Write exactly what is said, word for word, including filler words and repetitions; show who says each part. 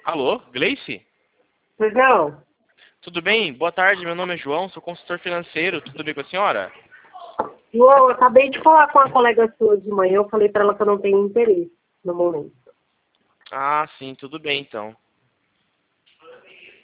Speaker 1: Alô, Gleice?
Speaker 2: Pois não.
Speaker 1: Tudo bem? Boa tarde, meu nome é João, sou consultor financeiro. Tudo bem com a senhora?
Speaker 2: João, eu acabei de falar com a colega sua de manhã, eu falei para ela que eu não tenho interesse no momento.
Speaker 1: Ah, sim, tudo bem então.